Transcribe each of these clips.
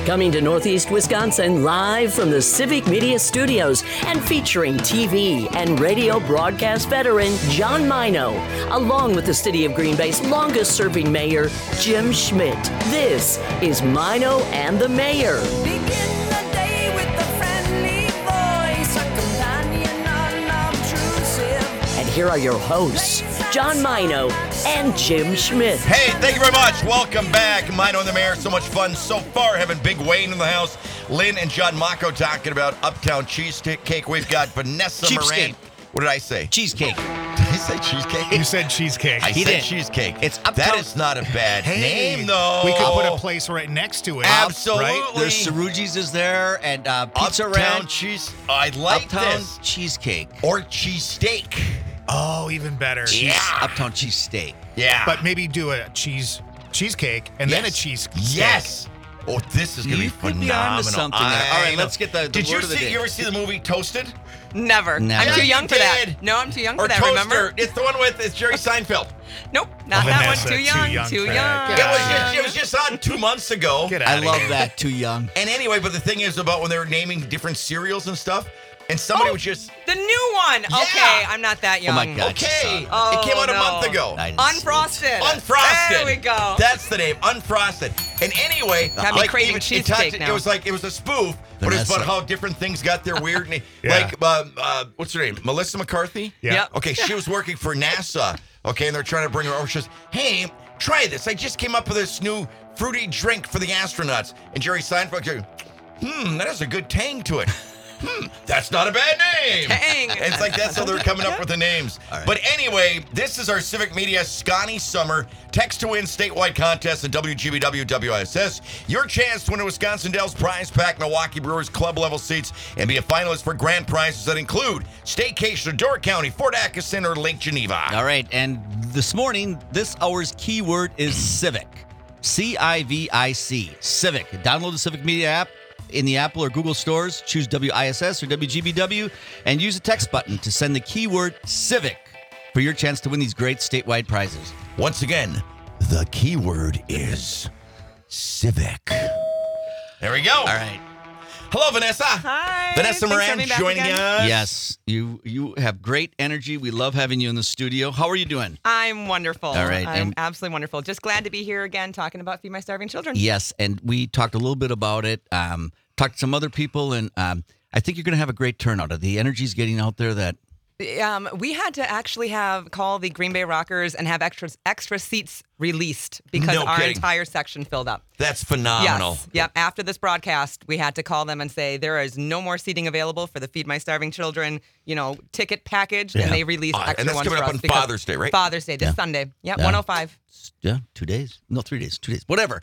Coming to Northeast Wisconsin live from the Civic Media Studios and featuring TV and radio broadcast veteran John Mino, along with the City of Green Bay's longest-serving mayor, Jim Schmidt. This is Mino and the Mayor. Begin the day with a friendly voice, a companion unobtrusive. And here are your hosts, John Mino and Jim Schmidt. Hey, thank you very much. Welcome back. Mino and the Mayor. So much fun so far. Having Big Wayne in the house. Lynn and John Mocco talking about Uptown Cheesecake. We've got Vanessa Moran. What did I say? Cheesecake. Did I say cheesecake? You said cheesecake. I said cheesecake. It's Uptown. That is not a bad name, though. We could put a place right next to it. Absolutely. Right? There's Cerrugi's is there, and Pizza Uptown Ranch. Cheese. I like Uptown this. Cheesecake. Or cheesesteak. Oh, even better. Yeah. Uptown Cheesesteak. Yeah. But maybe do a cheesecake and then a cheesesteak. Yes. Oh, this is going to be You could phenomenal. be onto something there. All right, I know. let's get the Did word you of the day. You ever see the movie Toasted? Never. Never. I'm too Yeah, young you for that. did. No, I'm too young Or for that, Toaster. remember? It's the one with Jerry Seinfeld. Nope, not Oh, that Vanessa, one. Too young. too young for that. young. It was just on 2 months ago. Get I out of love here. that. Too young. And anyway, but the thing is about when they were naming different cereals and stuff, and somebody was just, The new one. Yeah. Okay, I'm not that young. my God. okay, Oh, it came out a no. month ago. I didn't see it. Unfrosted. Unfrosted. There we go. That's the name, Unfrosted. And anyway, Got me craving cheesesteak now. It was a spoof, but it's about Vanessa. how different things got their weird name. Yeah. Like, what's her name? Melissa McCarthy? Yeah. Yep. Okay, she was working for NASA. Okay, and they're trying to bring her over. She says, "Hey, try this. I just came up with this new fruity drink for the astronauts." And Jerry Seinfeld goes, that has a good tang to it. That's not a bad name. Tang. And it's like that's how they're coming up with the names. But anyway, this is our Civic Media Scotty Summer Text to Win statewide contest in WGBW WISS. Your chance to win a Wisconsin Dells prize pack, Milwaukee Brewers club level seats, and be a finalist for grand prizes that include staycation in Door County, Fort Atkinson, or Lake Geneva. All right, and this morning, this hour's keyword is Civic. C-I-V-I-C. Civic. Download the Civic Media app in the Apple or Google stores. Choose WISS or WGBW and use the text button to send the keyword Civic for your chance to win these great statewide prizes. Once again, the keyword is Civic. There we go. All right. Hello, Vanessa. Hi. Vanessa Thanks for Moran having me back joining again. us. Yes, you have great energy. We love having you in the studio. How are you doing? I'm wonderful. All right, I'm and- absolutely wonderful. Just glad to be here again talking about Feed My Starving Children. Yes, and we talked a little bit about it. Talked to some other people, and I think you're going to have a great turnout. The energy's getting out there that We had to actually call the Green Bay Rockers and have extra seats released because No our kidding. entire section filled up. That's phenomenal. Yes. Yep. After this broadcast, we had to call them and say there is no more seating available for the Feed My Starving Children, ticket package, and they released extra and that's ones coming for up us on because Father's Day, right? Father's Day this Sunday. Yep. Yeah. 105. yeah, 2 days, no 3 days, 2 days, whatever.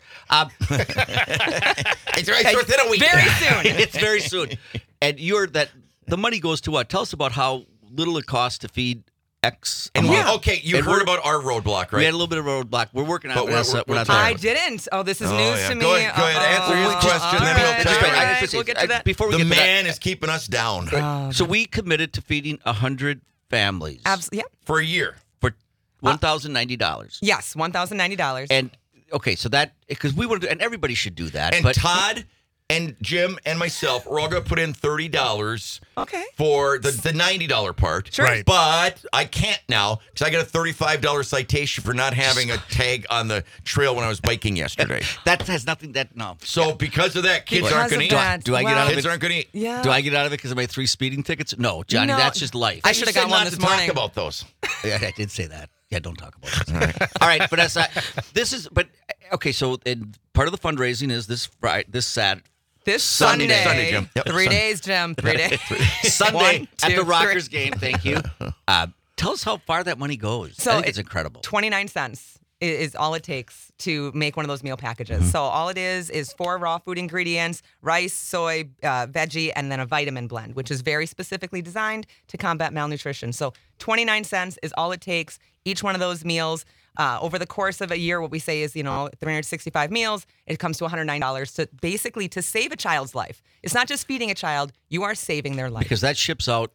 It's within a week. Very soon. It's very soon, and the money goes to what? Tell us about how little it costs to feed X. And amount. okay, you And heard we're- about our roadblock, right? We had a little bit of a roadblock. We're working on But it. we're- Vanessa. we're We're not tired. there I yet. didn't. Oh, this is Oh, news yeah. to me. Go ahead, answer his question, then we'll All take right, it. all right, we'll get to that. Before we the get to man that, is keeping us down so we committed to feeding 100 families Yeah. for a year. for $1,090. Yes, $1,090. And okay, so that because we want to, and everybody should do that. And but Todd and Jim and myself, we're all going to put in $30 Okay. for the $90 part. Sure. Right. But I can't now because I got a $35 citation for not having a tag on the trail when I was biking yesterday. that has nothing. That no. So because of that, kids Because aren't going of to eat. that. Do I get out of Kids it? aren't going to eat. Yeah. Do I get out of it because of my 3 speeding tickets? No, Johnny, No. that's just life. I You should have said got one not this to morning. talk about those. Yeah, I did say that. Yeah, don't talk about this. All right, but that's this is. But okay, so part of the fundraising is this Friday, this Saturday. This Sunday, Sunday. Sunday, Jim. Yep, 3 Sunday. days, Jim. 3 days. Sunday One, at two, the Rockers three. game. Thank you. Tell us how far that money goes. So I think it's incredible. 29 cents is all it takes to make one of those meal packages. So all it is 4 raw food ingredients, rice, soy, veggie, and then a vitamin blend, which is very specifically designed to combat malnutrition. So 29 cents is all it takes. Each one of those meals, over the course of a year, what we say is, 365 meals, it comes to $109 to basically to save a child's life. It's not just feeding a child, you are saving their life. Because that ships out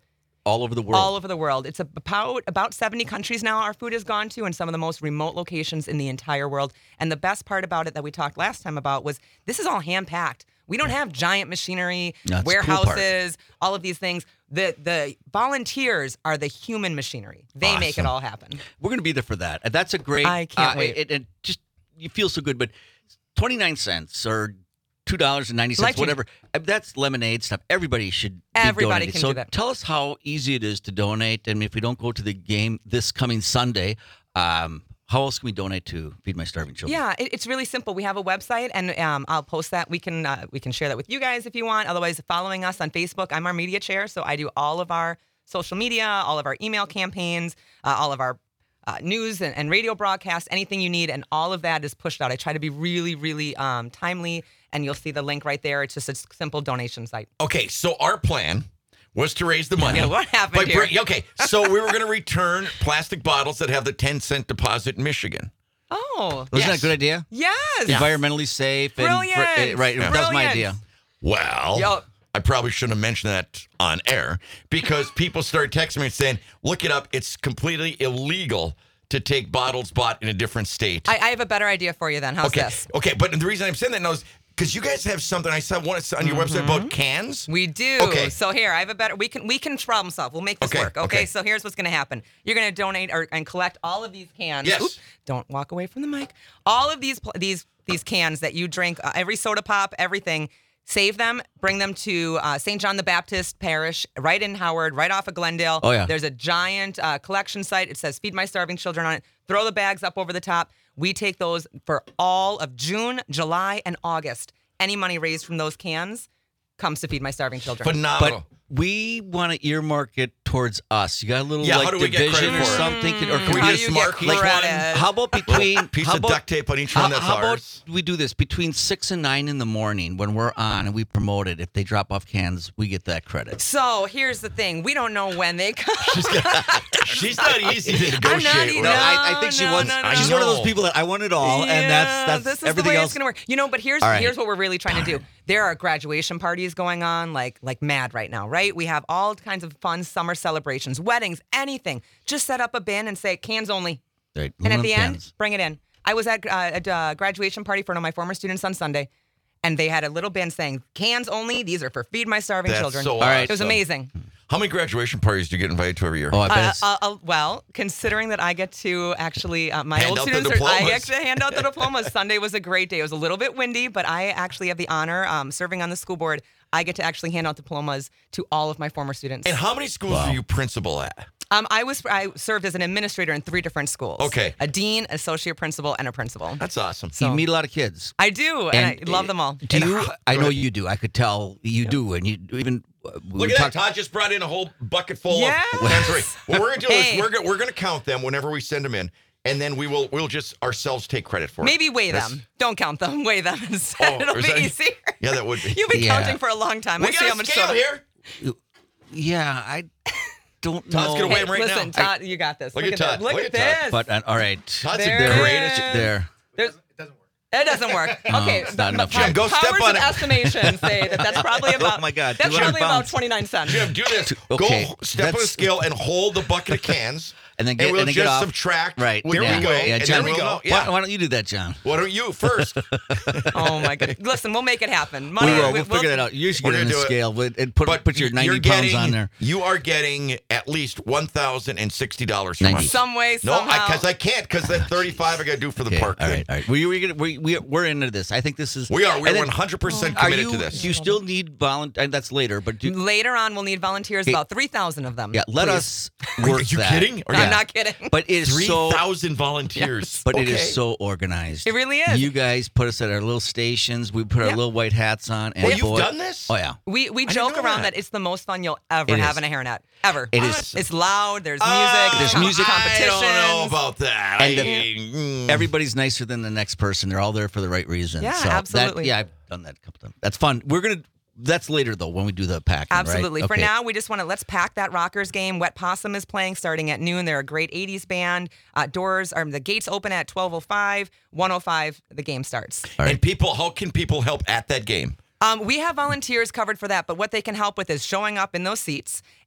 all over the world. All over the world. It's about 70 countries now our food has gone to, and some of the most remote locations in the entire world. And the best part about it that we talked last time about was this is all hand-packed. We don't have giant machinery, That's the cool part. warehouses, all of these things. The volunteers are the human machinery. They make it all happen. We're going to be there for that. And that's a great. I can't wait. It just you feel so good, but 29 cents or $2.90, Life-changing. whatever. That's lemonade stuff. Everybody should be Everybody donating. can so do that. tell us how easy it is to donate, and if we don't go to the game this coming Sunday, how else can we donate to Feed My Starving Children? Yeah, it's really simple. We have a website, and I'll post that. We can share that with you guys if you want. Otherwise, following us on Facebook. I'm our media chair, so I do all of our social media, all of our email campaigns, all of our news and radio broadcasts, anything you need, and all of that is pushed out. I try to be really, really timely, and you'll see the link right there. It's just a simple donation site. Okay, so our plan was to raise the money. Yeah, what happened by here? Okay, so we were going to return plastic bottles that have the 10-cent deposit in Michigan. Oh, Wasn't that Yes. a good idea? yes. Environmentally safe. Brilliant. Right, that was my Brilliant. idea. Well, Yup. I probably shouldn't have mentioned that on air because people started texting me and saying, look it up. It's completely illegal to take bottles bought in a different state. I have a better idea for you then. How's okay. this? Okay, but the reason I'm saying that now is because you guys have something. I saw one on your website about cans. We do. Okay. So here, I have a better. We can problem solve. We'll make this Okay, work. okay. So here's what's going to happen. You're going to donate and collect all of these cans. Yes. Oop, don't walk away from the mic. All of these cans that you drink, every soda pop, everything. Save them, bring them to St. John the Baptist Parish, right in Howard, right off of Glendale. Oh, yeah. There's a giant collection site. It says Feed My Starving Children on it. Throw the bags up over the top. We take those for all of June, July, and August. Any money raised from those cans comes to Feed My Starving Children. Phenomenal. But we want to earmark it towards us. You got a little Yeah, like how do we get division credit or for it? something? Or Can we How just do you get mark like credit? one How about between piece how of about, duct tape on each one that's how about ours? we do this between 6 and 9 in the morning when we're on and we promote it? If they drop off cans, we get that credit. So here's the thing: we don't know when they come. She's not easy to I'm not negotiate either. with. I think she no, wants. no, no. She's one of those people that I want it all, and that's this is everything the way else. it's gonna work. But here's All right. here's what we're really trying to do. There are graduation parties going on like mad right now, right? We have all kinds of fun summer celebrations, weddings, anything. Just set up a bin and say cans only, Right, and at aluminum the end, cans. bring it in. I was at a graduation party for one of my former students on Sunday, and they had a little bin saying cans only. These are for Feed My Starving That's Children. so All right. It was awesome. amazing. How many graduation parties do you get invited to every year? Oh, I bet it's. Well, considering that I get to actually, my Hand old out the students, I diplomas. get to hand out the diplomas. Sunday was a great day. It was a little bit windy, but I actually have the honor, serving on the school board. I get to actually hand out diplomas to all of my former students. And how many schools are you principal at? I served as an administrator in 3 different schools. Okay. A dean, associate principal, and a principal. That's awesome. you meet a lot of kids. I do, and I love them all. Do you? I know you do. I could tell you do, and you even. we Look at that. talked- Todd just brought in a whole bucket full Yes. of sensory. What we're going to do Hey. is we're going to count them whenever we send them in, and then we'll just ourselves take credit for it. Maybe weigh That's- them. Don't count them. Weigh them instead. Oh, It'll is be that- easier. Yeah, that would be. You've been Yeah. counting for a long time. I We see how got a much scale soda. here. Yeah, I don't know. Todd's gonna weigh him right Listen, now. Todd, you got this. Look Look at at Todd. this. Look Look at at Todd. this. But all right, Todd's There the it greatest. is. there. There's, it doesn't work. Okay, it's not enough. powers Jim, go step on of it. estimation say that's probably about. Oh my God, that's 200 probably about pounds. 29 cents. Jim, do this. Okay, Go step on the that's- scale and hold the bucket of cans. And then we'll get just off. subtract. Right. There yeah. we go. Yeah, and John, then we'll know. why, Yeah. why don't you do that, John? Why don't you first? Oh my god! Listen, we'll make it happen. We Money. will. We'll figure that out. You should We're get in gonna the do it. scale and put your 90 you're pounds getting, on there. You are getting at least $1,060 from 90. us. Some way, No, somehow. because I can't, because that 35 I got to do for the Okay, park all thing. right, all right. We're into this. I think this is. We are. and We're then 100% Are committed you? to this. Do you still need volunteers? That's later, but do, Later on, we'll need volunteers. Okay. About 3,000 of them. yeah, let please. us Are work you that. kidding? Or I'm yeah. not kidding. But it is so. 3,000 volunteers. But it Okay. is so organized. It really is. You guys put us at our little stations. We put our Yeah. little white hats on. And Well, you've boy- done this? Oh yeah. We didn't joke know around that. that it's the most fun you'll ever It have is. in a hairnet. Ever. It is. It's loud. There's music. There's music. Competitions. I don't know about that. And Everybody's nicer than the next person. They're all there for the right reason. Yeah, so absolutely. That, I've done that a couple times. That's fun. That's later though when we do the packing. right? Absolutely. For Okay. now, we just want to let's pack that Rockers game. Wet Possum is playing starting at noon. They're a great 80s band. The gates open at 12:05. 1:05, the game starts. And how can people help at that game? We have volunteers covered for that, but what they can help with is showing up in those seats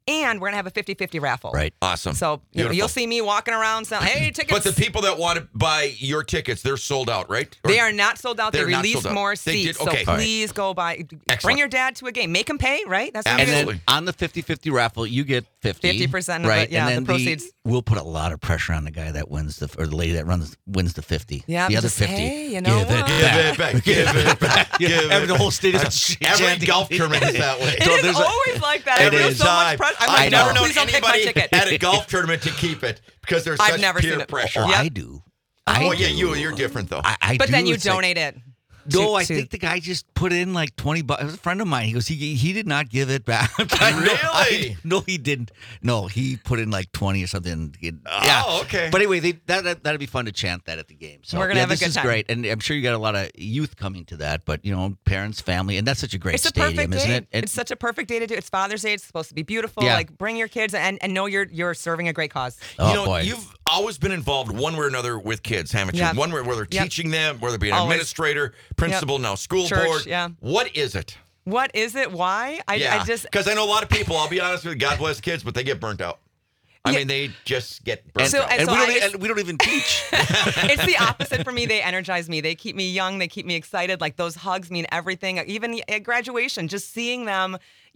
And we're going to have a 50-50 raffle. Right. Awesome. So Beautiful. you'll see me walking around saying, hey, tickets. But the people that want to buy your tickets, they're sold out, right? Or- They are not sold out. They They're not released sold out. more They did? seats. Okay. So All right. please go buy. Excellent. Bring your dad to a game. Make him pay, right? That's what And you Absolutely. then on the 50-50 raffle, you get 50. 50% of right? it, yeah, and then the proceeds. We'll put a lot of pressure on the guy that wins or the lady that wins the 50. Yeah, the but other just, 50. hey, you know give it what? back. Give it back. Give it Every the whole state is Every chanting. golf tournament is that way. It So is there's a- always like that. It I feel is. so much pressure. I'm I like, know. no, please don't take my anybody ticket. at a golf tournament to keep it because there's I've such never peer seen it. pressure. Oh, Yep. I do. Oh, I yeah, do. you're different though. I But do. then you It's like- donate it. No, I to- think the guy just put in like $20. It was a friend of mine. He goes, he did not give it back. Really? No, he didn't. No, he put in like 20 or something. Okay. But anyway, that'd be fun to chant that at the game. So We're gonna have a this good is time. great, and I'm sure you got a lot of youth coming to that. But parents, family, and that's such a great It's a stadium, perfect isn't day. it? It's such a perfect day to do. It's Father's Day. It's supposed to be beautiful. Yeah. Like bring your kids and know you're serving a great cause. Oh, boy. You've always been involved one way or another with kids, haven't you? Yep. One way, whether Yep. teaching them, whether it be an Always. administrator, principal, now school Church, board. yeah. What is it? What is it? Why? I just because I know a lot of people. I'll be honest with you. God bless kids, but they get burnt out. I Yeah. mean, they just get burnt and, So- out. and and so we, don't, I just- and we don't even teach. it's the opposite for me. They energize me. They keep me young. They keep me excited. Like those hugs mean everything. Even at graduation, just seeing them,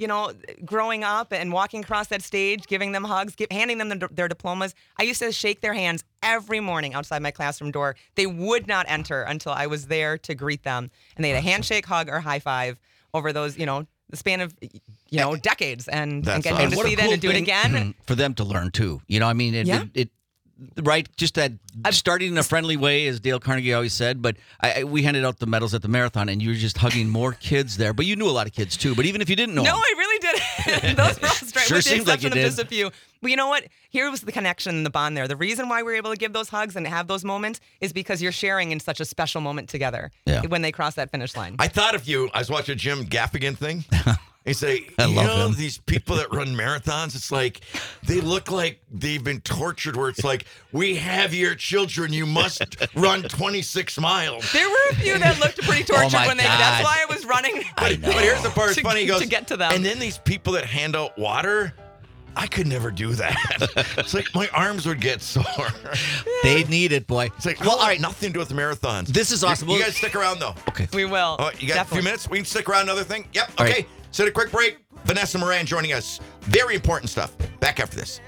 growing up and walking across that stage, giving them hugs, handing them their diplomas. I used to shake their hands every morning outside my classroom door. They would not enter until I was there to greet them. And they had a handshake, hug, or high five over those, the span of, decades. And That's getting them to awesome. see that and do it again. For them to learn too. I mean, it right, just that starting in a friendly way, as Dale Carnegie always said. But we handed out the medals at the marathon, and you were just hugging more kids there. But you knew a lot of kids too. But even if you didn't know, No, them, I really did. Those were all straight. Sure with the seems like exception you of just did. a few. But you know what? Here was the connection and the bond there. The reason why we were able to give those hugs and have those moments is because you're sharing in such a special moment together when they cross that finish line. I thought of you. I was watching a Jim Gaffigan thing. He say, I love him. these people that run marathons, it's like they look like they've been tortured. Where it's like, we have your children, you must run 26 miles. There were a few that looked pretty tortured my when they. God. That's why I was running. I know. But here's the part. It's To- funny. He goes to get to them. and then these people that hand out water. I could never do that. It's like my arms would get sore. they need it, boy. It's like, well, all right, nothing to do with marathons. This is awesome. You guys stick around though. Okay. We will. Oh, you got a Definitely. few minutes? We can stick around another thing? Yep. All Okay. right. So a quick break. Vanessa Moran joining us. Very important stuff. Back after this.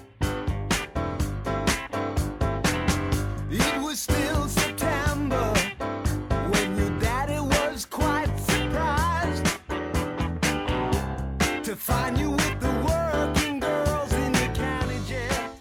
It was still September when your daddy was quite surprised to find you with the working girls in the county jail.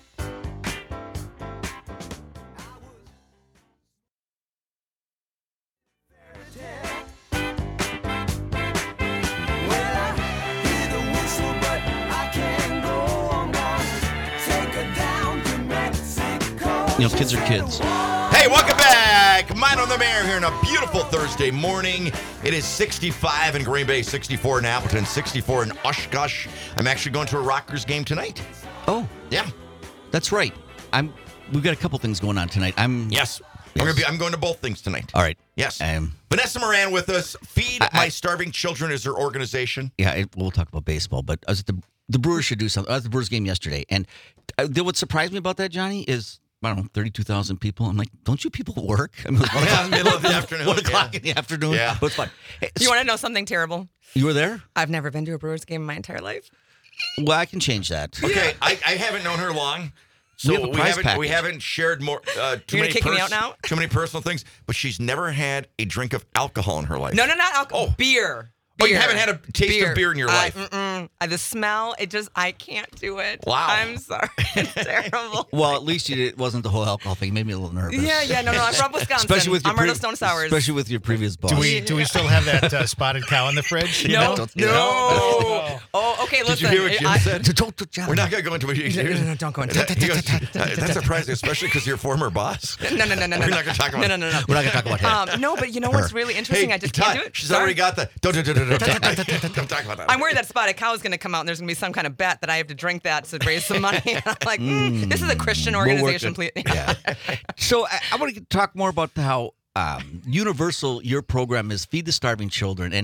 Well, I hear the whistle, but I can't go on down. Take her down to Mexico. Kids are kids. Hey, welcome back. Mine on the Mayor here on a beautiful Thursday morning. It is 65 in Green Bay, 64 in Appleton, 64 in Oshkosh. I'm actually going to a Rockers game tonight. Oh, Yeah. that's right. We've got a couple things going on tonight. Yes. Yes. I'm going to both things tonight. All right. Yes. Um, Vanessa Moran with us. Feed My Starving Children is her organization. Yeah, we'll talk about baseball, but I was at the Brewers should do something. I was at the Brewers game yesterday, and what surprised me about that, Johnny, is I don't know, 32,000 people. I'm like, don't you people work? I mean, Yeah, middle of the afternoon. 1 o'clock in the afternoon. Yeah. But it's fun. Hey, You want to know something terrible? you were there? I've never been to a Brewers game in my entire life. Well, I can change that. Okay, I haven't known her long. So We have a prize we package. haven't shared more too You're gonna many kick me out now? too many personal things, but she's never had a drink of alcohol in her life. No, not alcohol. Oh. Beer. Oh, you Beer. haven't had a taste of beer in your life. The smell, I can't do it. Wow. I'm sorry. It's terrible. Well, at least it wasn't the whole alcohol thing. It made me a little nervous. Yeah, no, I'm from Wisconsin. Especially with your I'm Myrtle Stone Sours. Especially with your previous boss. Do we still have that spotted cow in the fridge? You No, know? no. Oh, okay, Did listen. you hear what Jim I- said? Don't We're not going to go into what you No, don't go into it. He goes, that's surprising, especially because you're former boss. No. We're not going to talk about No. We're not going to talk about him. No, but you know what's really interesting? I just Todd, can't do it. She's Sorry. already got the. Don't talk about that. I'm worried that spotted cow is going to come out and there's going to be some kind of bet that I have to drink that to raise some money. I'm like, this is a Christian We'll work organization, it. please. Yeah. So I want to talk more about how universal your program is, Feed the Starving Children. And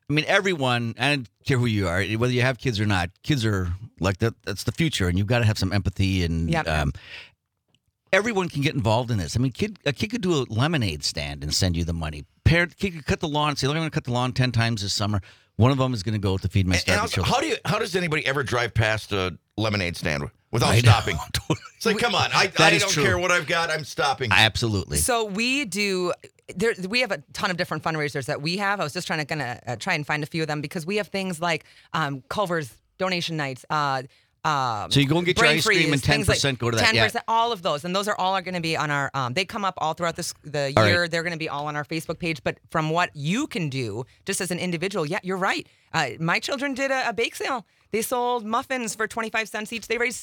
I mean, everyone, and I don't care who you are, whether you have kids or not, kids are like that. That's the future, and you've got to have some empathy. And Yep. everyone can get involved in this. I mean, a kid could do a lemonade stand and send you the money. Kid could cut the lawn and say, "Look, I'm going to cut the lawn 10 times this summer." One of them is going to go to feed my And starving also, children. how does anybody ever drive past a lemonade stand without stopping? It's like, come on, I is don't true. care what I've got, I'm stopping. Absolutely. So we do. We have a ton of different fundraisers that we have. I was just trying to try and find a few of them because we have things like Culver's donation nights. So you go and get your Brain ice cream and Freeze, 10% go to that. 10%, Yeah. all of those, and those are all going to be on our. They come up all throughout the All year. right. They're going to be all on our Facebook page. But from what you can do, just as an individual, yeah, you're right. My children did a bake sale. They sold muffins for 25 cents each. They raised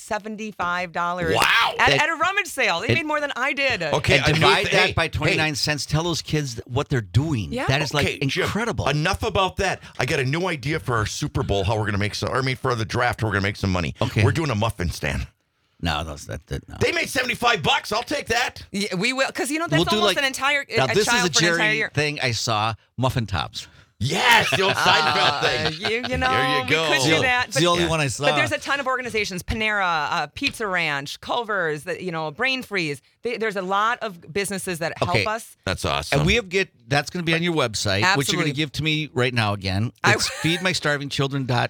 $75. Wow. At a rummage sale, they made more than I did. Okay, And a new divide thing- that by 29 cents. Tell those kids what they're doing. Yeah. That is like Jim, incredible. enough about that. I got a new idea for our Super Bowl. How we're going to make some? Or I mean, for the draft, we're going to make some money. Okay. We're doing a muffin stand. No. No. They made $75. I'll take that. Yeah, we will, because that's We'll do almost like an entire now. a This is child a for an entire Jerry year. thing I saw. Muffin tops. Yes, the old Seinfeld thing. You know, There you go. we could do that. It's the only one I saw. But there's a ton of organizations: Panera, Pizza Ranch, Culver's, Brain Freeze. There's a lot of businesses that help Okay. us. That's awesome. And that's going to be on your website, which you're going Absolutely. to give to me right now again. It's feedmystarvingchildren.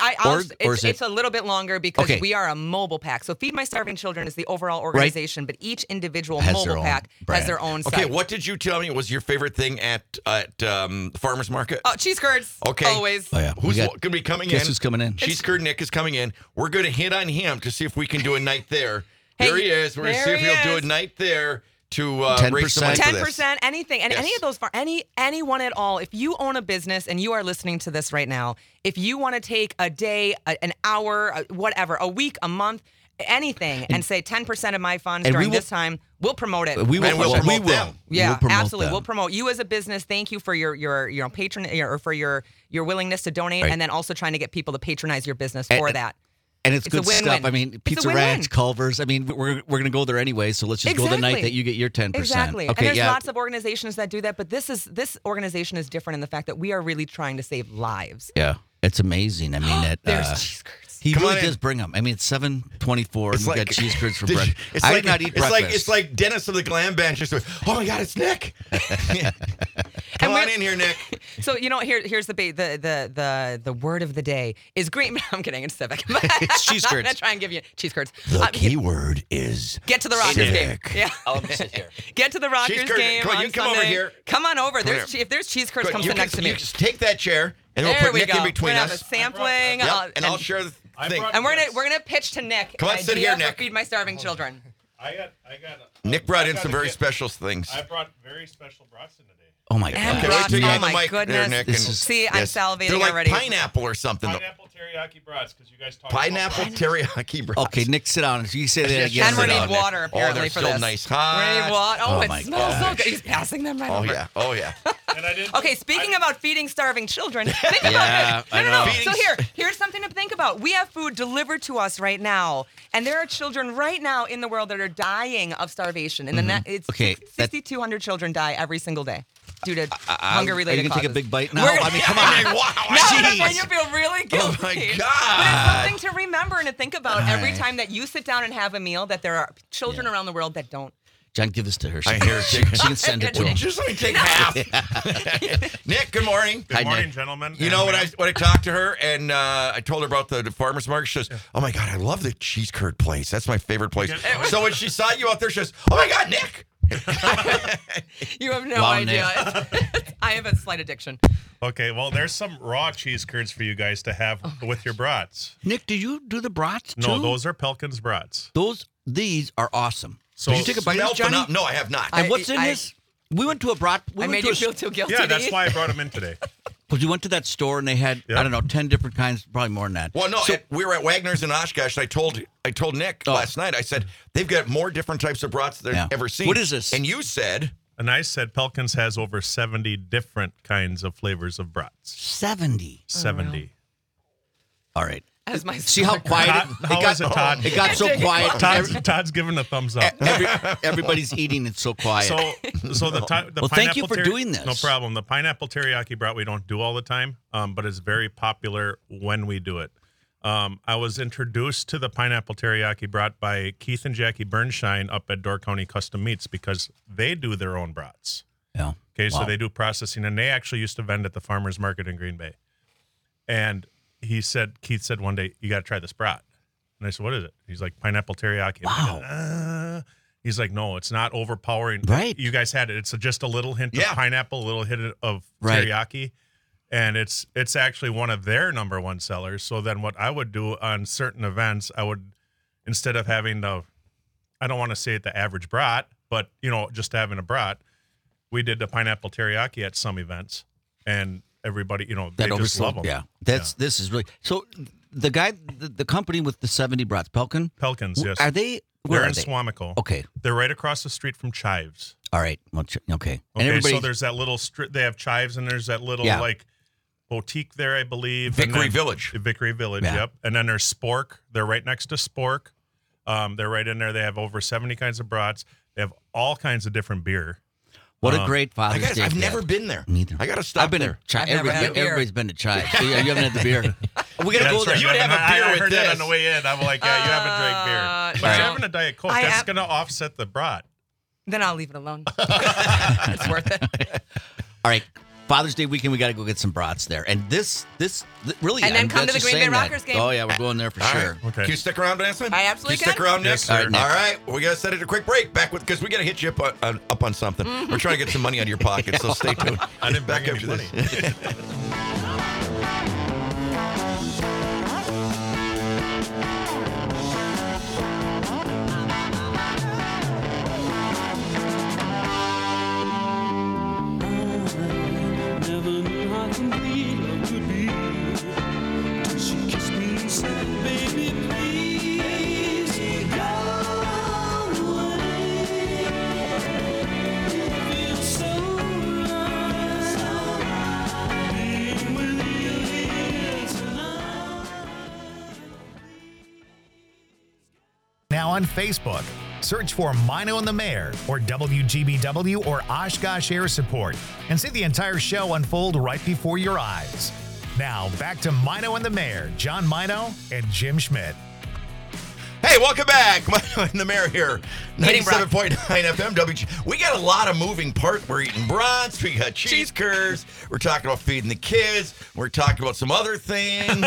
It's a little bit longer because Okay. we are a mobile pack. So Feed My Starving Children is the overall organization, but each individual Has their mobile own pack brand. has their own Okay, site. what did you tell me was your favorite thing at the farmer's market? Oh, cheese curds. Okay. Always. Oh, yeah. Who's We got- going to be coming Guess in? who's coming in? Cheese Curd Nick is coming in. We're going to hit on him to see if we can do a night there. Hey, There he is. We're going to see there if he he'll do a is. night there to 10%. raise some money for this. 10%, anything, and Yes. any of those anyone at all. If you own a business and you are listening to this right now, if you want to take a day, an hour, whatever, a week, a month, anything, and say 10% of my funds and we during will- this time, we'll promote it. We will, And we'll promote we will. them. Yeah, We'll promote absolutely. them. We'll promote you as a business. Thank you for your patron or for your willingness to donate, Right. and then also trying to get people to patronize your business for And- that. And it's It's a good win-win. stuff. I mean, It's a Pizza win-win. Ranch, Culver's. I mean, we're going to go there anyway, so let's just go the night Exactly. that you get your 10%. Exactly. Okay, And there's yeah. lots of organizations that do that, but this organization is different in the fact that we are really trying to save lives. Yeah, it's amazing. I mean, There's cheese curds. he Come really on in. does bring them. I mean, it's 7:24, and we got cheese curds for breakfast. It's I like, did not eat it's breakfast. It's like Dennis of the Glam Band just went, oh my God, it's Nick. Come on we're- in here, Nick. So here's the word of the day is green. I'm kidding. It's civic. It's cheese I'm curds. gonna try and give you cheese curds. The key word is Get to the Rockers game. civic. Yeah. I'll sit here. Get to the Rockers Cheese curd. game Come on, on you come over Sunday. here. Come on over. Come There's here. if there's cheese curds, Good. come You sit next to can, me. you just take that chair, and then There we'll put we Nick go. in between we're gonna us. have a sampling. Yep, and I'll share the thing. and we're gonna pitch to Nick. Come on, an sit idea here, for Nick. Feed My Starving Children. I got. Nick brought I in got some a very gift. special things. I brought very special brats in today. Oh my And God. Okay, wait brats. till you Oh have the my mic there, goodness. Nick. This and- is- See, I'm salivating They're like already. pineapple or something. Pineapple teriyaki brats, because you guys talked Pineapple about teriyaki brats. Okay, Nick, sit down. You say that again. And we Sit need down, water, Nick. apparently, Oh, they're for so this. nice. We need water. Oh, Oh it my smells so gosh. good. He's passing them right Oh over. yeah. Oh yeah. And I didn't. Okay, speaking about feeding starving children, think Yeah, about I it. No. know. So here's something to think about. We have food delivered to us right now, and there are children right now in the world that are dying of starvation. And it's Okay, that- 6,200 children die every single day due to Are hunger-related you gonna causes. take a big bite now? We're- I mean, come on. Wow. Now jeez. when you feel really guilty. Oh my But God. it's something to remember and to think about every time that you sit down and have a meal. That there are children around the world that don't. John, give this to her. I hear it. She can send it to him. Just let me take half. Nick, good morning. Good Hi, morning, Nick. gentlemen. You know when I talked to her and I told her about the farmer's market, she says, "Oh my God, I love the cheese curd place. That's my favorite place." Okay. So when she saw you out there, she says, "Oh my God, Nick." You have no Wow, idea. I have a slight addiction. Okay, well, there's some raw cheese curds for you guys to have with your brats. Nick, did you do the brats too? No, those are Pelkins brats. These are awesome. So- Did you take a bite of Smell this, Johnny? No, I have not. And what's in I- this? We went to a brat. We I went made to you a, feel too guilty. Yeah, that's why I brought them in today. Because we went to that store and they had Yeah. I don't know 10 different kinds, probably more than that. Well, no, So- we were at Wagner's in Oshkosh, and I told Nick Oh. last night. I said they've got more different types of brats than Yeah. I've ever seen. What is this? And you said, And I said Pelkins has over 70 different kinds of flavors of brats. 70. 70. All right. as my See how quiet How is it, Todd? it got so quiet. Todd's giving a thumbs up. Everybody's eating. It's so quiet. So the Well, thank you for doing this. No problem. The pineapple teriyaki brat we don't do all the time, but it's very popular when we do it. I was introduced to the pineapple teriyaki brat by Keith and Jackie Bernstein up at Door County Custom Meats because they do their own brats. Yeah. Okay, so Wow. they do processing, and they actually used to vend at the farmers market in Green Bay. And Keith said one day, "You got to try this brat." And I said, "What is it?" He's like, "Pineapple teriyaki." Wow. He's like, "No, it's not overpowering." Right. You guys had it. It's just a little hint Yeah. of pineapple, a little hint of Right. teriyaki. And it's actually one of their number one sellers. So then what I would do on certain events, I would, instead of having I don't want to say it the average brat, but, just having a brat, we did the pineapple teriyaki at some events. And everybody, they That just love oversold. them. Yeah. This is really so. The guy, the company with the 70 brats, Pelkin. Pelkins, yes. Are they? Where They're are in they? Swamico. Okay. They're right across the street from Chives. All right. Well, okay. And Okay, everybody. so there's that little strip. They have Chives, and there's that little Yeah. boutique there, I believe. and Vickery then- Village. Vickery Village, Yeah. yep. And then there's Spork. They're right next to Spork. They're right in there. They have over 70 kinds of brats. They have all kinds of different beer. What a great Father's Day. I've gift. never been there. Neither. I got to stop I've been there. to Chai. I've never had a beer. Everybody's been to Chai. So you haven't had the beer. We got to Yeah, go that's there. right. You would have a beer I with heard that this. on the way in. I'm like, yeah, you haven't drank beer. But no. you're having a Diet Coke. I That's am- going to offset the brat. Then I'll leave it alone. It's worth it. All right. Father's Day weekend, we got to go get some brats there. And this really. And then I'm come to the just Green Bay saying that. Rockers game. Oh, yeah, we're going there for All sure. right. Okay. Can you stick around, Vanessa? I absolutely Can you stick can. around, Nick? Yes, sir. All right, Nick. All right. We got to set it a quick break back with because we got to hit you up on something. We're trying to get some money out of your pocket, so stay tuned. I didn't back bring any after this. money. Never knew how complete love could be. Till she kissed me and said, "Baby, please go away." Feels so right being with you here tonight. Now on Facebook. Search for Mino and the Mayor or WGBW or Oshkosh Air Support and see the entire show unfold right before your eyes. Now back to Mino and the Mayor, John Mino and Jim Schmidt. Hey, welcome back. Mike and the Mayor here. Eating brats. 97.9 FM WG. We got a lot of moving parts. We're eating brats. We got cheese curds. We're talking about feeding the kids. We're talking about some other things.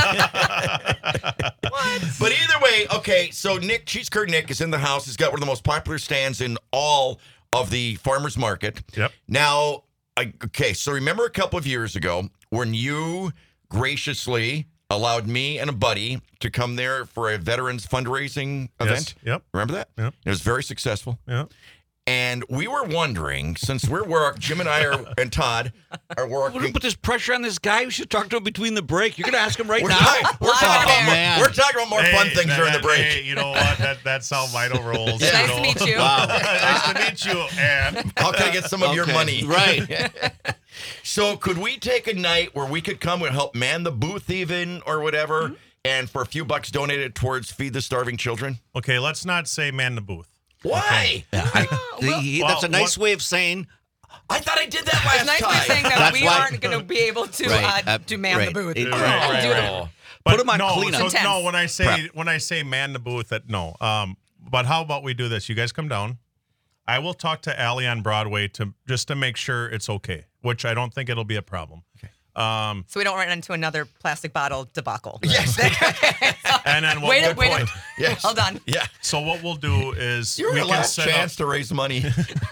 But either way, okay, so Cheese Curd Nick is in the house. He's got one of the most popular stands in all of the farmers market. Yep. Now, so remember a couple of years ago when you graciously allowed me and a buddy to come there for a veterans fundraising event? Yep. Remember that? Yep. It was very successful. Yeah. And we were wondering, since Jim and I and Todd are We're going to working. put this pressure on this guy. We should talk to him between the break. You're going to ask him right We're now? talking man. we're talking about more fun things during the break. Hey, you know what? That's how Mino rolls. Nice you know? to meet you. Wow. Nice to meet you, Ann. How can I get some of your Okay. money? Right. So could we take a night where we could come and help man the booth even or whatever, Mm-hmm. and for a few bucks donate it towards Feed the Starving Children? Okay, let's not say man the booth. Why? That's a nice way of saying. I thought I did that last It's nice time. way of saying that That's we why- aren't going to be able to Right, to man right. the booth. It- Oh, right, do right, that. right. Put 'em on no, cleanup. So, no, when I say Prep. man the booth, no. But how about we do this? You guys come down. I will talk to Allie on Broadway just to make sure it's okay, which I don't think it'll be a problem. Okay. So we don't run into another plastic bottle debacle. Yes. And then Wait a Good point. minute. Yes. Well done. Yeah. So what we'll do is You're we your can last set chance up. to raise money.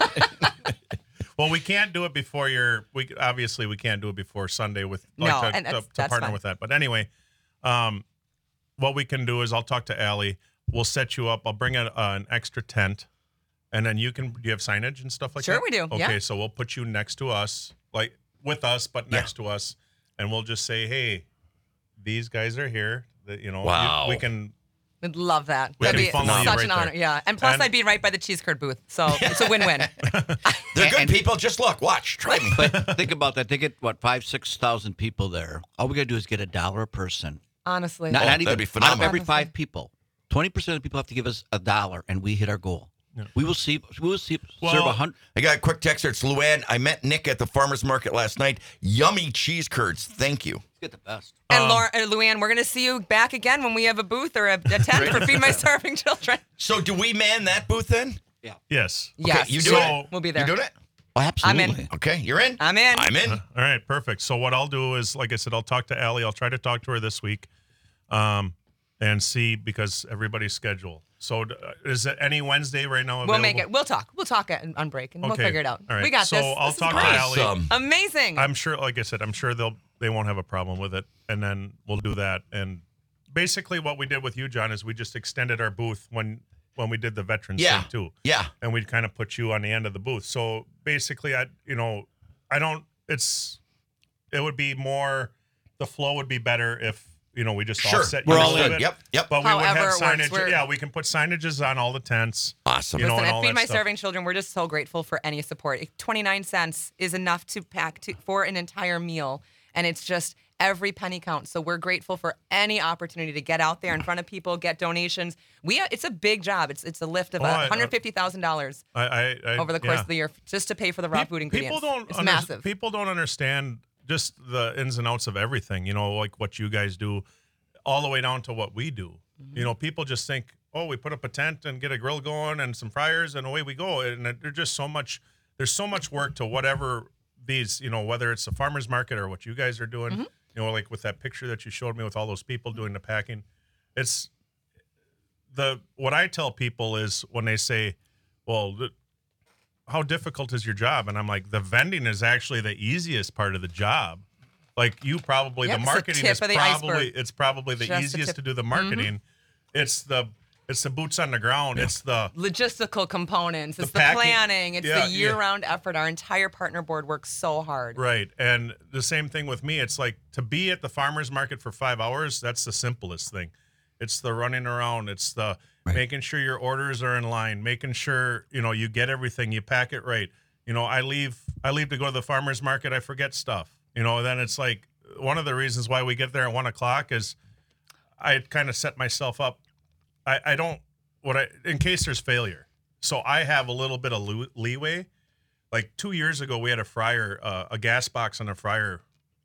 Well, we can't do it before obviously we can't do it before Sunday with No, and to that's partner fine. with that. But anyway, what we can do is I'll talk to Allie. We'll set you up. I'll bring an extra tent, and then do you have signage and stuff like Sure that? we do, Okay, yeah. so we'll put you next to us, like with us, but next to us, and we'll just say, hey, these guys are here. That Wow. we can. We'd love that. We That'd can be funnel you such right an honor. there. Yeah. And plus, And- I'd be right by the cheese curd booth. So it's a win-win. They're good And- people. Just look, watch, try me. But think about that. They get, 5,000-6,000 people there. All we got to do is get $1 a person. Honestly. Not that'd even be out of phenomenal. every 5 people, 20% of the people have to give us $1, and we hit our goal. We will see. Serve Well, 100. I got a quick text here. It's Luann. I met Nick at the farmer's market last night. Yummy cheese curds. Thank you. Get the best. And Luann, we're going to see you back again when we have a booth or a tent for Feed My Starving Children. So do we man that booth then? Yes. Yes. you do it? We'll be there. You doing it? Oh, absolutely. I'm in. Okay, you're in? I'm in. I'm in. All right, perfect. So what I'll do is, like I said, I'll talk to Allie. I'll try to talk to her this week, and see, because everybody's schedule. So is it any Wednesday right now available? We'll make it. We'll talk. We'll talk on break, and we'll Okay. figure it out. All right. We got So this. I'll This is talk to great. Allie. Awesome. Amazing. I'm sure, like I said, I'm sure they won't have a problem with it, and then we'll do that. And basically, what we did with you, John, is we just extended our booth when we did the veterans Yeah. thing too. Yeah. And we'd kind of put you on the end of the booth. So basically, it would be more, the flow would be better if, we just Sure. offset We're you a all little in. bit. Yep. But we would However have it works, signage. we're- Yeah, we can put signages on all the tents. Awesome. You know, Listen, and at all Feed that My stuff. Starving Children, we're just so grateful for any support. 29 cents is enough to pack for an entire meal, and it's just every penny counts. So we're grateful for any opportunity to get out there in front of people, get donations. It's a big job. It's a lift of $150,000 I over the course yeah. of the year just to pay for the raw food ingredients. It's under- massive. People don't understand just the ins and outs of everything, like what you guys do, all the way down to what we do. Mm-hmm. People just think, oh, we put up a tent and get a grill going and some fryers and away we go. And there's just there's so much work to whatever these, whether it's the farmer's market or what you guys are doing, Mm-hmm. like with that picture that you showed me with all those people doing the packing. What I tell people is when they say, well, how difficult is your job? And I'm like, the vending is actually the easiest part of the job. Like the Yep, it's the marketing tip is of the probably iceberg. it's probably the Just the easiest tip. to do the marketing. It's the boots on the ground. It's the Logistical components. It's the packing. planning. It's Yeah, the year-round effort. Our entire partner board works so hard. right. And the same thing with me. It's like to be at the farmer's market for 5 hours, that's the simplest thing. It's the running around. It's the making sure your orders are in line, making sure, you get everything, you pack it right. I leave to go to the farmer's market, I forget stuff. Then it's like one of the reasons why we get there at 1:00 is I kind of set myself up. I don't in case there's failure. So I have a little bit of leeway. Like 2 years ago, we had a fryer, a gas box on a fryer.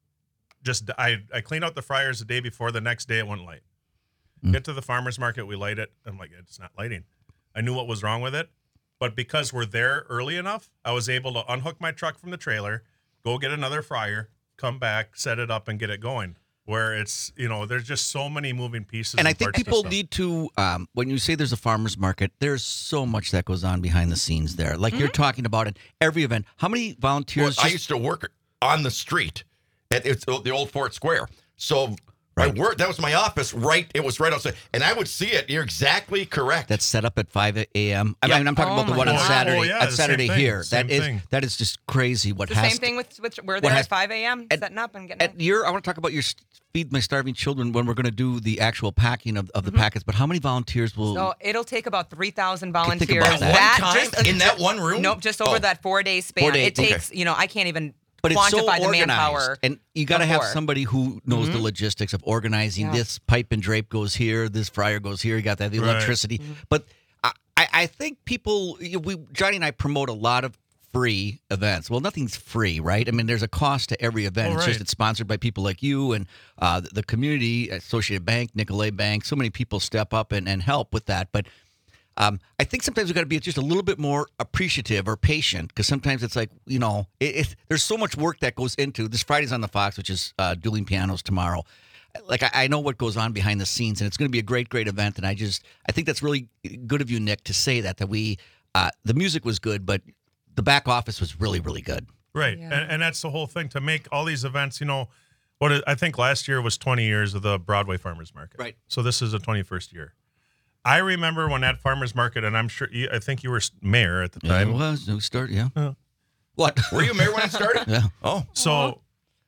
I cleaned out the fryers the day before. The next day it wouldn't light. Get to the farmer's market, we light it. I'm like, it's not lighting. I knew what was wrong with it, but because we're there early enough, I was able to unhook my truck from the trailer, go get another fryer, come back, set it up, and get it going. Where it's, there's just so many moving pieces. And I think parts to people stuff. need to, when you say there's a farmer's market, there's so much that goes on behind the scenes there. Like you're talking about at every event. How many volunteers? I used to work on the street at the old Fort Square. So I worked. That was my office. It was right outside, and I would see it. You're exactly correct. That's set up at 5 a.m. I Yeah. mean, I'm talking about the my one on God. Saturday. Oh, yeah, at the Saturday same thing, here, same thing. that is just crazy. What The has same thing with we're what there has- at 5 a.m. at- setting up and getting At I want to talk about your Feed My Starving Children when we're going to do the actual packing of the packets. But how many volunteers will? So it'll take about 3,000 Think volunteers. about that. One time? In that one room? Nope, just over Oh. that 4-day span. 4 days, It takes, I can't even But it's so quantify the organized, manpower. and you got to have before. somebody who knows the logistics of organizing. Yeah. This pipe and drape goes here, this fryer goes here. You got that the Right. electricity, but I think people, Johnny and I promote a lot of free events. Well, nothing's free, right? I mean, there's a cost to every event. Oh, It's just right. it's sponsored by people like you and the community, Associated Bank, Nicolay Bank. So many people step up and help with that, but. I think sometimes we've got to be just a little bit more appreciative or patient because sometimes it's like, there's so much work that goes into this. Friday's on the Fox, which is dueling pianos tomorrow. Like I know what goes on behind the scenes, and it's going to be a great, great event. And I think that's really good of you, Nick, to say that we the music was good, but the back office was really, really good. Right. Yeah. And that's the whole thing to make all these events, I think last year was 20 years of the Broadway Farmers Market. Right. So this is the 21st year. I remember when that farmers market, and I'm sure, I think you were mayor at the Yeah, time. it was. It started, yeah. What? Were you mayor when it started? Yeah. Oh. So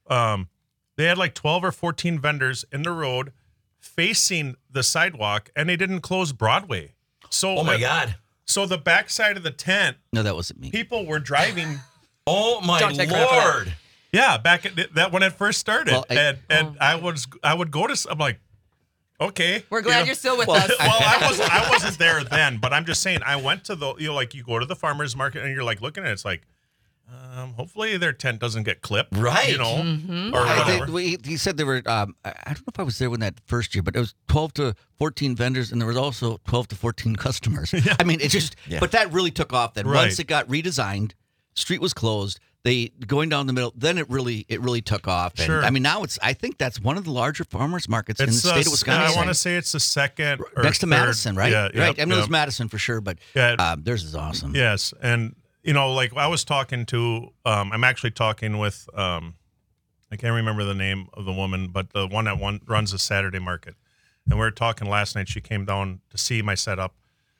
they had like 12 or 14 vendors in the road facing the sidewalk, and they didn't close Broadway. So Oh my God. So the backside of the tent, No, that wasn't me. people were driving. Oh my Don't take credit for that. Lord. Yeah, back at that when it first started, Well, and I would go to. I'm like, Okay. We're glad you're still with Well, us. I wasn't there then, but I'm just saying I went to the like you go to the farmers market and you're like looking at it, it's like hopefully their tent doesn't get clipped, Right. You know, Mm-hmm. or whatever. He said there were. I don't know if I was there when that first year, but it was 12 to 14 vendors, and there was also 12 to 14 customers. I mean, it just. Yeah. But that really took off. Then Right. once it got redesigned, street was closed. They going down the middle. Then it really took off. And, Sure. I mean, now I think that's one of the larger farmers markets in the state of Wisconsin. I want to say it's the second or next to third. Madison, right? Yeah, right. yep, I mean, it was yep. Madison for sure, but Yeah. theirs is awesome. Yes, and you know, like I was talking to, I'm actually talking with, I can't remember the name of the woman, but the one that runs the Saturday market, and we were talking last night. She came down to see my setup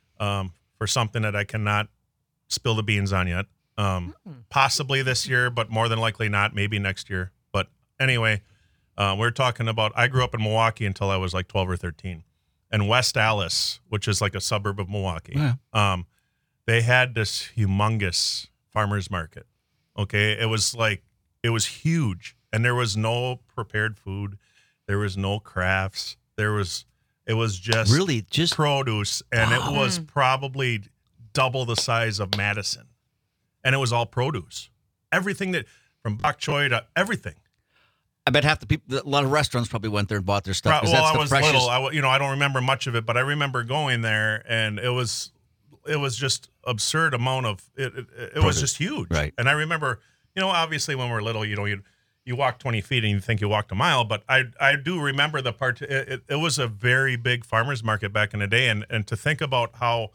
for something that I cannot spill the beans on yet. Possibly this year, but more than likely not. Maybe next year. But anyway, we're talking about. I grew up in Milwaukee until I was like 12 or 13, and West Allis, which is like a suburb of Milwaukee. Yeah. They had this humongous farmers market. Okay. It was huge. And there was no prepared food. There was no crafts. It was just Really, just produce. And it was probably double the size of Madison. And it was all produce. Everything from bok choy to everything. I bet half the people, a lot of restaurants probably went there and bought their stuff. 'Cause Well, that's I the was freshest. little. I don't remember much of it, but I remember going there, and it was just absurd amount of it. It was just huge, Right. And I remember, obviously when we're little, you walk 20 feet and you think you walked a mile, but I do remember the part. It was a very big farmers market back in the day, and to think about how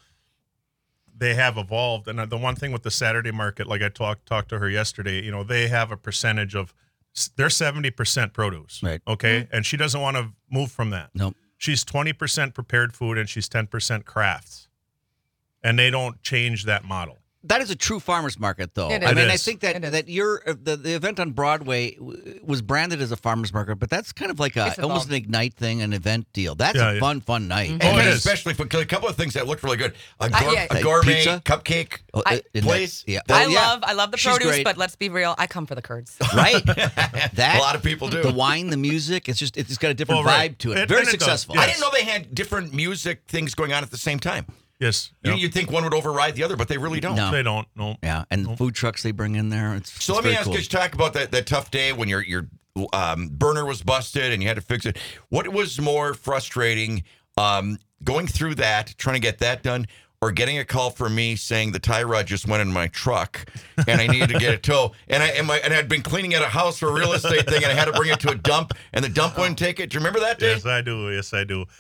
they have evolved. And the one thing with the Saturday market, like I talked to her yesterday, they have a percentage of. They're 70% produce, Right. Okay, and she doesn't want to move from that. Nope. She's 20% prepared food and she's 10% crafts, and they don't change that model. That is a true farmers market, though. It I is. mean, It I is. think that It is. that the event on Broadway was branded as a farmers market, but that's kind of like It's almost an evolved. Ignite thing, an event deal. That's Yeah, a yeah. fun night. And Oh, it is. especially for a couple of things that looked really good. A Like gourmet pizza? cupcake In place. yeah. That- I love the She's produce, great. but let's be real. I come for the curds. Right. That A lot of people do. The wine, the music. It's got a different Well, right. vibe to it. And Very it does, successful. yes. I didn't know they had different music things going on at the same time. Yes, You'd think one would override the other, but they really don't. No. they don't. No, Yeah, and the food trucks they bring in there. So let me ask you, talk about that tough day when your burner was busted and you had to fix it. What was more frustrating, going through that, trying to get that done, or getting a call from me saying the tie rod just went in my truck and I needed to get a tow, and I'd been cleaning at a house for a real estate thing and I had to bring it to a dump and the dump wouldn't take it. Do you remember that day? Yes, I do. Yes, I do.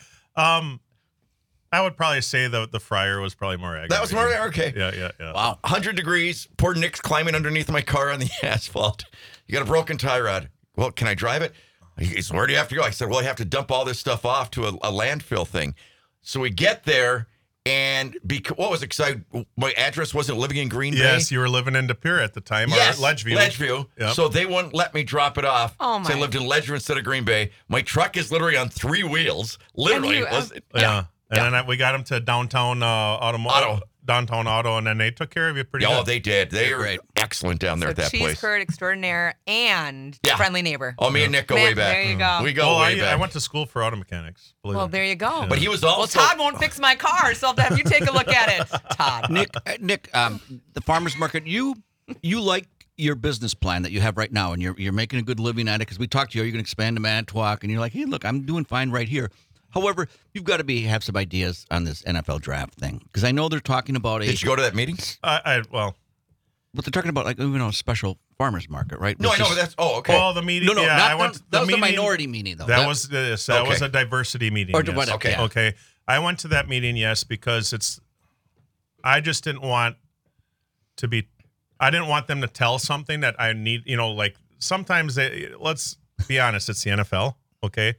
I would probably say the fryer was probably more aggravating. That was more okay. Yeah. Wow, 100 degrees. Poor Nick's climbing underneath my car on the asphalt. You got a broken tie rod. Well, can I drive it? He said, where do you have to go? I said, well, I have to dump all this stuff off to a landfill thing. So we get there, and what was it? Because my address wasn't living in Green Bay. Yes, you were living in De Pere at the time, Yes, or Ledgeview. Ledgeview. Yep. So they wouldn't let me drop it off. Oh, So I my. lived in Ledgeview instead of Green Bay. My truck is literally on 3 wheels. Literally. And Yeah. And then we got them to downtown downtown auto, and then they took care of you pretty Oh, good. they did. They were great. excellent down there So at that cheese place. curd extraordinaire and Yeah. friendly neighbor. Oh, me and Nick go Man, way back. there you go. We go Well, way back. I went to school for auto mechanics. believe Well, it. there you go. But he was Well, also. Todd won't fix my car, so I'll have you take a look at it. Todd. Nick, the farmers market. You like your business plan that you have right now, and you're making a good living at it. Because we talked to you, you're going to expand to Manitowoc, and you're like, hey, look, I'm doing fine right here. However, you've got to have some ideas on this NFL draft thing, because I know they're talking about Did you go to that meeting? Well, but they're talking about like a special farmers market, right? No, Which I know, is- but that's. Oh, okay. well, the meeting. no, yeah, not I went. that was meeting, the minority meeting though. That was this. That was Okay. a diversity meeting. Or yes. whatever, Okay. yeah. Okay. I went to that meeting, yes, because I just didn't want to be. I didn't want them to tell something that I need. Like sometimes let's be honest, it's the NFL. Okay.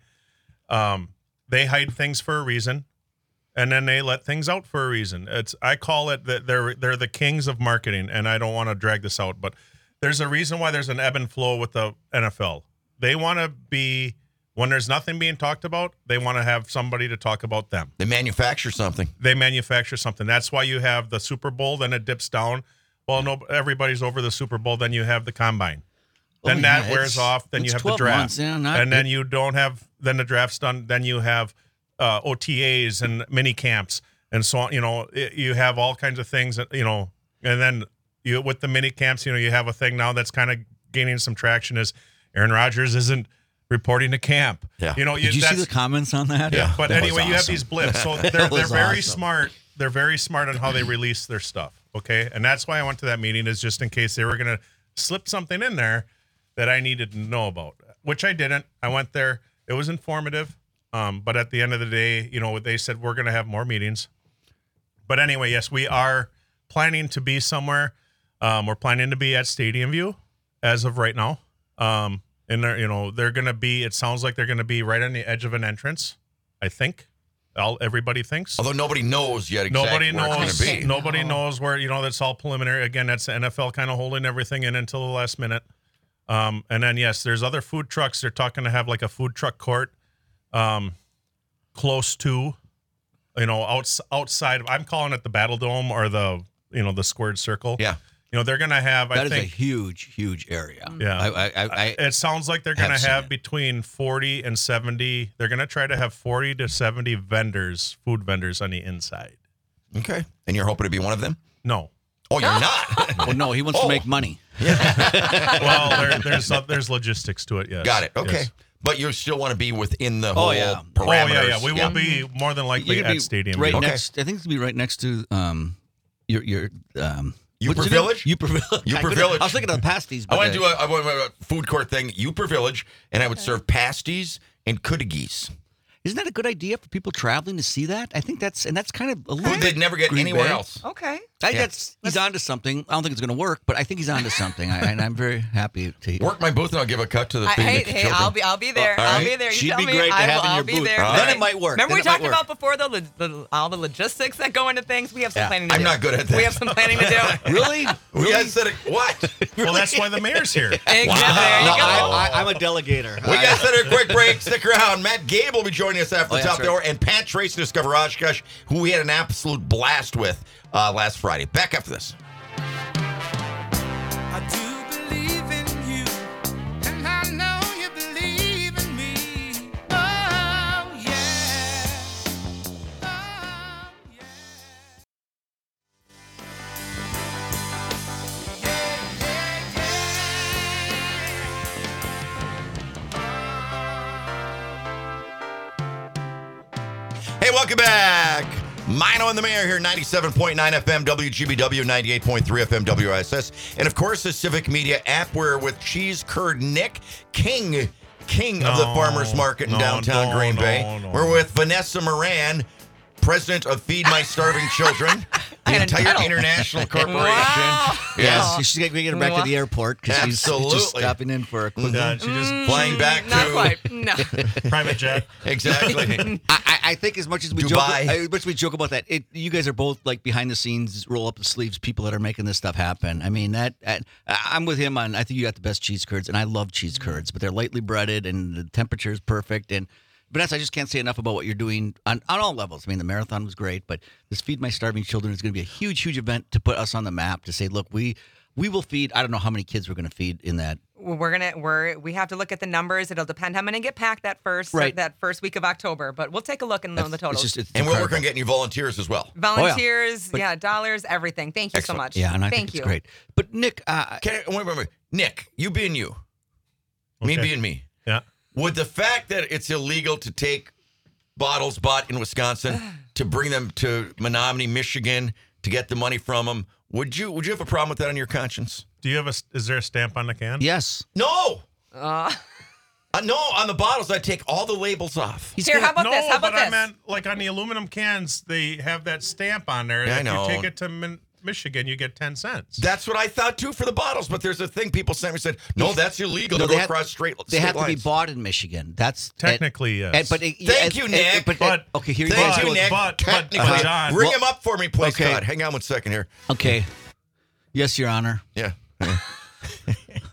They hide things for a reason, and then they let things out for a reason. I call it that they're the kings of marketing, and I don't want to drag this out, but there's a reason why there's an ebb and flow with the NFL. They want to be when there's nothing being talked about, they want to have somebody to talk about them. They manufacture something. They manufacture something. That's why you have the Super Bowl, then it dips down. Well, no, everybody's over the Super Bowl. Then you have the combine. Then Oh, that yeah, wears it's- off. Then you it's have the 12 draft. months, yeah, and then you don't have. Then the draft's done. Then you have OTAs and mini camps and so on. You have all kinds of things, and then you with the mini camps, you have a thing now that's kind of gaining some traction is Aaron Rodgers isn't reporting to camp. Yeah. Did you see the comments on that? Yeah, but that was anyway, you have awesome. these blips. So they're was very awesome. smart. They're very smart on how they release their stuff. Okay, and that's why I went to that meeting, is just in case they were going to slip something in there that I needed to know about, which I didn't. I went there. It was informative, but at the end of the day, they said we're going to have more meetings. But anyway, yes, we are planning to be somewhere. We're planning to be at Stadium View as of right now. And they're going to be. It sounds like they're going to be right on the edge of an entrance. I think. Everybody thinks. Although nobody knows yet exactly where it's going to be. Nobody knows where. That's all preliminary. Again, that's the NFL kind of holding everything in until the last minute. And then yes, there's other food trucks. They're talking to have like a food truck court, close to, outside. I'm calling it the Battle Dome or the squared circle. Yeah. They're going to have. That I is think, a huge area. Yeah. It sounds like they're going to have seen have it. between 40 and 70. They're going to try to have 40 to 70 food vendors on the inside. Okay. And you're hoping to be one of them? No. Oh, you're not? Well, no, he wants to make money. Well, there's logistics to it, yes. Got it. Okay. Yes. But you still want to be within the whole yeah. parameters. Yeah. We will be more than likely You're gonna at be Stadium. right View. next. I think it's gonna be right next to your Uper what's it Village? Uper Village. Uper Village. I was thinking of the pasties. I But want to do a food court thing, Uper Village, and I would serve pasties and kudigis. Isn't that a good idea for people traveling to see that? I think that's kind of a little. Food they'd never get Green anywhere Bay. else. Okay. I think he's onto something. I don't think it's going to work, but I think he's onto something, and I'm very happy to. Work my booth and I'll give a cut to the picnic Hey, children. I'll be there. All I'll right. be there. You She'd tell be me. great to have in I'll your be booth. there. All Then right. it might work. Remember Then we it might talked work. about before all the logistics that go into things. We have some planning to I'm do. not good at that. We have some planning to do. Really? You guys said it. What? Well, that's why the mayor's here. Exactly. There you No, go. I'm a delegator. We got to take a quick break. Stick around. Matt Gable will be joining us after the yeah, top of the that's hour. And Pat Tracy to discover Oshkosh, who we had an absolute blast with last Friday. Back after this. I do believe in you, and I know you believe in me. Oh, yeah. Oh, yeah. Hey, welcome back. Mino and the Mayor here, 97.9 FM, WGBW, 98.3 FM, WISS. And, of course, the Civic Media app. We're with Cheese Curd Nick, king of the farmers market in downtown Green Bay. We're with Vanessa Moran, president of Feed My Starving Children, the had a entire title. international corporation. Wow. Yes. She's going to get her back to the airport because she's Absolutely. just stopping in for a quick. Yeah, she just Flying back Not to quite. No. private jet. exactly. I think as much as we Dubai. joke about that, you guys are both like behind the scenes, roll up the sleeves, people that are making this stuff happen. I mean, I'm with him on. I think you got the best cheese curds, and I love cheese curds, but they're lightly breaded and the temperature is perfect. And Vanessa, I just can't say enough about what you're doing on all levels. I mean, the marathon was great, but this Feed My Starving Children is going to be a huge event to put us on the map. To say, look, we will feed. I don't know how many kids we're going to feed in that. We have to look at the numbers. It'll depend how many get packed that first week of October. But we'll take a look and know the totals. It's And we'll incredible. work on getting you volunteers as well. Volunteers, But- dollars, everything. Thank you Excellent. so much. Yeah, and I Thank think you. it's great. But Nick, Wait. Nick, you being you, me Okay. being me. Yeah. Would the fact that it's illegal to take bottles bought in Wisconsin to bring them to Menominee, Michigan, to get the money from them, would you have a problem with that on your conscience? Do you have is there a stamp on the can? yes. No. No, on the bottles, I take all the labels off. Here, how about no, this? How about but this? I meant like on the aluminum cans, they have that stamp on there. Yeah, I If know. you take it to Michigan, you get 10 cents. That's what I thought too for the bottles, but there's a thing people sent me said, no, that's illegal No, to they go have- across They state have to be lines. bought in Michigan. That's Technically, yes. Thank you, Nick. Okay, here you Thank go. you, Nick. but Technically. John- Bring Well- him up for me, please, Okay. God. Hang on one second here. Okay. Yes, Your Honor. Yeah.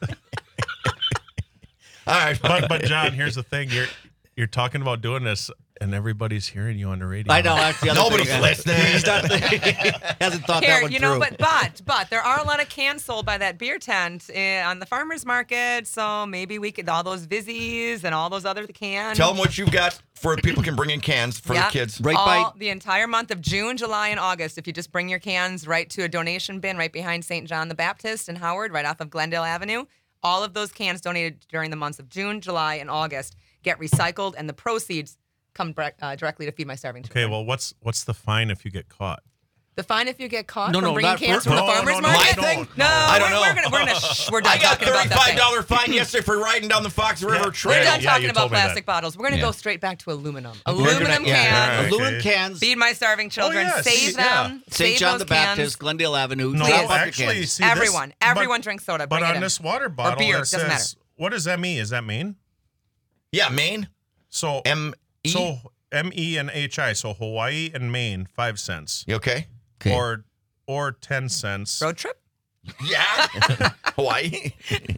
All right. But John, here's the thing: you're talking about doing this. and everybody's hearing you on the radio. I know. That's the other Nobody's thing. listening. He's not, hasn't thought Here, that one you know, through. but there are a lot of cans sold by that beer tent on the farmers market. So maybe we could all those Vizzies and all those other cans. Tell them what you've got for people can bring in cans for the Yep. kids. Right by the entire month of June, July, and August. If you just bring your cans right to a donation bin right behind St. John the Baptist in Howard, right off of Glendale Avenue, all of those cans donated during the months of June, July, and August get recycled, and the proceeds come directly to Feed My Starving Okay, Children. well, what's the fine if you get caught? The fine if you get caught No, from no, bringing not cans for- from the No, farmers no, no, market. I don't. No, I don't we're know. we're done I got talking about that thing. $35 fine yesterday for riding down the Fox River Yeah. Trail. We're done Yeah, talking you about told me that. plastic bottles. We're going to Yeah. go straight back to aluminum. We're Aluminum gonna- cans. yeah. Okay. aluminum cans. Feed My Starving Children. yes, Save yeah. them. St. Save John those the cans. Baptist, Glendale Avenue. No, drop off your actually, cans. see Everyone this, drinks soda. But Bring it on in. this water bottle, beer, it doesn't says, matter. what does ME? Is that Maine? Yeah, Maine. So M-E? So ME and HI. So Hawaii and Maine, 5 cents, You okay? Okay. or 10 cents. Road trip? Yeah. Hawaii.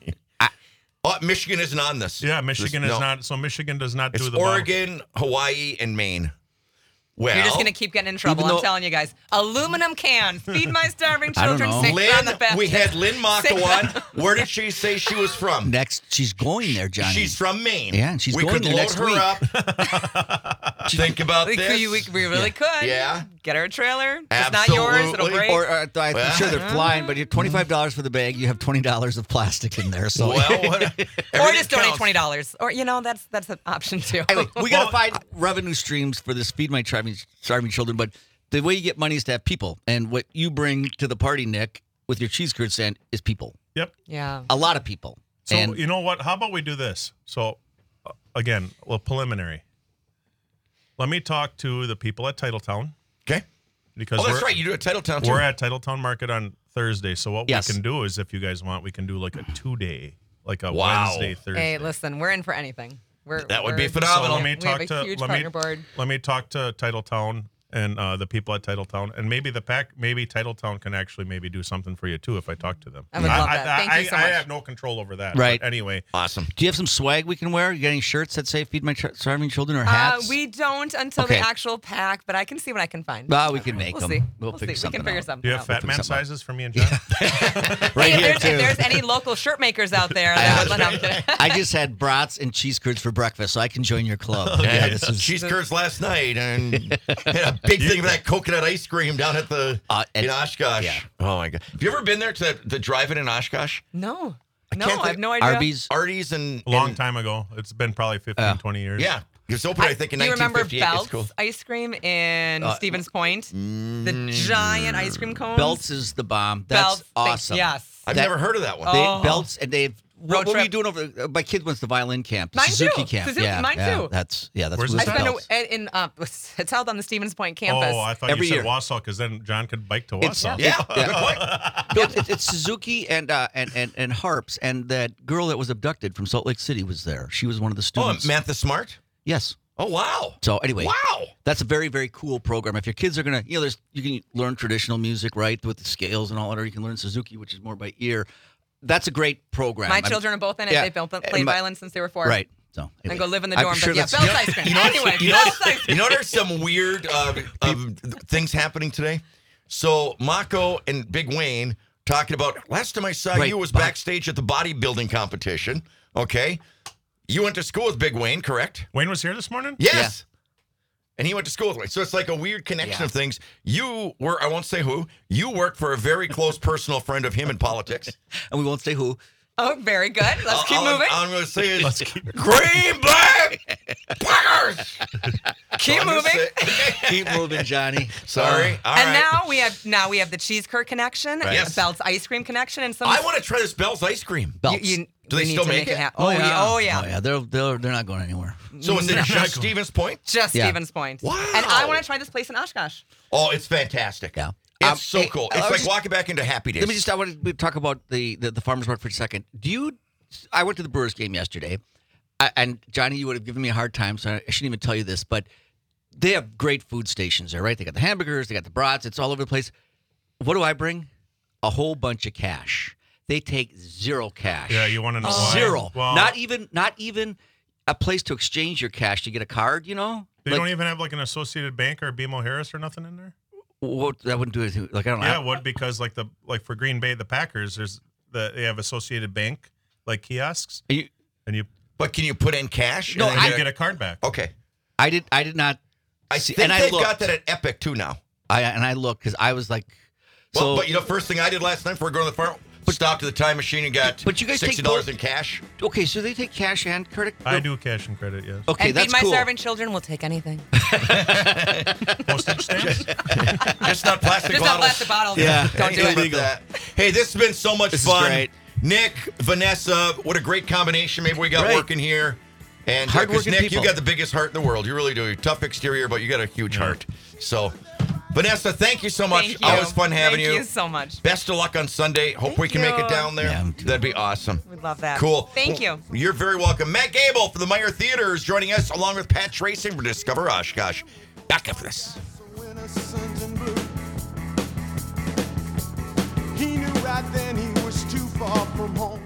Michigan isn't on this. Yeah, Michigan No. is not. So Michigan does not It's do the bottle. Oregon, Hawaii, and Maine. Well, You're just going to keep getting in trouble. Even I'm though- telling you guys. Aluminum cans. Feed My Starving I don't Children. know. St. John the Lynn, Baptist. we had Lynn Maka St. on. Where did she say she was from? Next, she's going there, Johnny. She's from Maine. Yeah, and she's we going could there load next her week. up. Think about We, this. we really could. Yeah. Get her a trailer. It's not yours. It'll Absolutely. break. Or I'm sure they're flying, but you $25 for the bag. You have $20 of plastic in there. So Well, what, or everything just donate counts. $20. Or, that's an option too. anyway, we got to find revenue streams for this Feed My Starving Children. But the way you get money is to have people, and what you bring to the party, Nick, with your cheese curd stand is people. Yep. Yeah. A lot of people. So and you know what? How about we do this? So again, a preliminary. Let me talk to the people at Titletown Okay. because Oh, that's we're right. You do a Titletown too. we're at Titletown Market on Thursday. So what Yes. we can do is, if you guys want, we can do like a 2-day, like a Wow. Wednesday, Thursday. Hey, listen, we're in for anything. That would be we're- So phenomenal. let me We have talk a to huge let partner me board. let me talk to Titletown and the people at Titletown, and maybe maybe Titletown can actually maybe do something for you too if I talk to them. I would love that. Thank you so I much. have no control over that. Right. But anyway, Awesome. do you have some swag we can wear? You got any shirts that say Feed My Starving Children or hats? We don't until Okay. the actual pack, but I can see what I can find. Well, we can make We'll them. see. We'll figure see. something We can figure out. something do you have out. fat man something out. sizes for me and John? Right Hey, here, if too. there's any local shirt makers out there, that would, no, I'm kidding. I just had brats and cheese curds for breakfast, so I can join your club. Yeah, this is cheese curds last night and had a big thing of that coconut ice cream down at the and- in Oshkosh. yeah. Oh my god! Have you ever been there to the drive-in in Oshkosh? No, can't I think- have no idea. Arby's. Artie's and A long time ago. It's been probably 15, 20 years. Yeah, it was opened I think in Do you remember 1958. It's Belts cool. ice cream in Stevens Point? The giant ice cream cones. Belts is the bomb. That's Belts, awesome. Yes. I've that- never heard of that one. Oh. Belts and they've. What Road were you trip. doing over? My kid went to the violin camp, the Mine Suzuki too. camp. Suzuki, yeah, mine yeah, too. That's Where's where this I at? spent it's held on the Stevens Point campus. Oh, I thought Every you said year. Wausau because then John could bike to It's- Wausau. Yeah, good point. it's Suzuki and harps, and that girl that was abducted from Salt Lake City was there. She was one of the Oh, students. Mantha Smart. Yes. Oh wow. So anyway, Wow. that's a very, very cool program. If your kids are gonna, you can learn traditional music, right, with the scales and all that, or you can learn Suzuki, which is more by ear. That's a great program. My children are both in it. yeah. They've both played And my- violin since they were 4. Right. So And anyway, go live in the I'm dorm. sure But yeah, that's- Belts ice cream. You know, Anyway, you know, Belts ice cream. you know there's some weird things happening today. So Mako and Big Wayne talking about last time I saw Right, you was but- backstage at the bodybuilding competition. Okay, you went to school with Big Wayne, correct? Wayne was here this morning? Yes. And he went to school with Wayne. So it's like a weird connection of things. You were, I won't say who, you worked for a very close personal friend of him in politics. and we won't say who. Oh, very good. Let's keep moving. I'm going to say is Green Black Packers. Keep I'm gonna moving. say- Keep moving, Johnny. Sorry. All And right. now we have the cheese curd connection, Yes. Belts ice cream connection, and some. I want to try this Bell's ice cream. Belts. Do they we need still to make it? happen. Oh yeah. Oh yeah. They're not going anywhere. So is it just Stevens Point? Just Yeah. Stevens Point. Wow. And I want to try this place in Oshkosh. Oh, it's fantastic. Yeah. It's so hey, cool. I It's was like just- walking back into Happy Days. I want to talk about the farmers market for a second. I went to the Brewers game yesterday, and Johnny, you would have given me a hard time, so I shouldn't even tell you this, but they have great food stations there, right? They got the hamburgers, they got the brats, it's all over the place. What do I bring? A whole bunch of cash. They take zero cash. Yeah, you want to know why? Zero. Well, Not even a place to exchange your cash to get a card, you know? They Like, don't even have like an Associated Bank or BMO Harris or nothing in there. what, that wouldn't do anything. Like, I don't know. Yeah, it would, because like for Green Bay, the Packers, they have Associated Bank like kiosks, You- and you But can you put in cash? No, and then you get a card back. Okay. I did not. I see, think and I they've looked. got that at Epic too now. I looked because I was like, Well, so. but you know, first thing I did last night before going to the farm, stopped to the time machine and got But you guys take $60 both- in cash. Okay, so they take cash and credit. I do cash and credit, yes. Okay, And that's feed my cool. starving children will take anything. Postage stamps. Just not plastic Just not bottles. plastic bottles. Yeah. Don't do Anything it. but that. Hey, this has been so much This is fun. great. Nick, Vanessa, what a great combination maybe we got Right. working here. And 'cause Hardworking Nick, people. you got the biggest heart in the world. You really do. You're tough exterior, but you got a huge heart. So, Vanessa, thank you so much. Thank you. Always fun having Thank you so much. Best of luck on Sunday. Hope Thank we can make you. it down there. Yeah, me too. That'd be awesome. We'd love that. Cool. Thank you. You're very welcome. Matt Gable from the Meyer Theater is joining us along with Pat Tracing for Discover Oshkosh. Back after this. Innocent and blue. He knew right then he was too far from home.